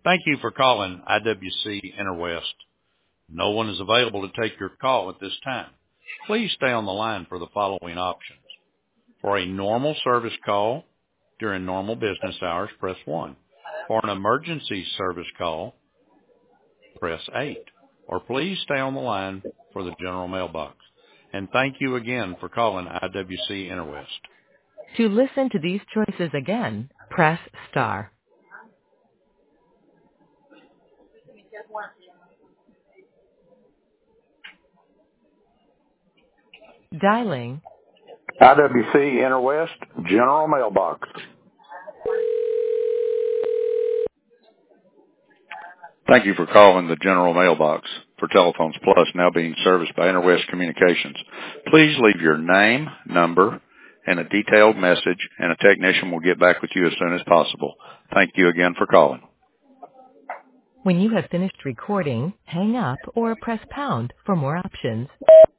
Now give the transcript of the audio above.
Thank you for calling IWC Interwest. No one is available to take your call at this time. Please stay on the line for the following options. For a normal service call during normal business hours, press 1. For an emergency service call, press 8. Or please stay on the line for the general mailbox. And thank you again for calling IWC Interwest. To listen to these choices again, press star. Dialing IWC Interwest General Mailbox. Thank you for calling the General Mailbox for Telephones Plus, now being serviced by Interwest Communications. Please leave your name, number, and a detailed message, and a technician will get back with you as soon as possible. Thank you again for calling. When you have finished recording, hang up or press pound for more options.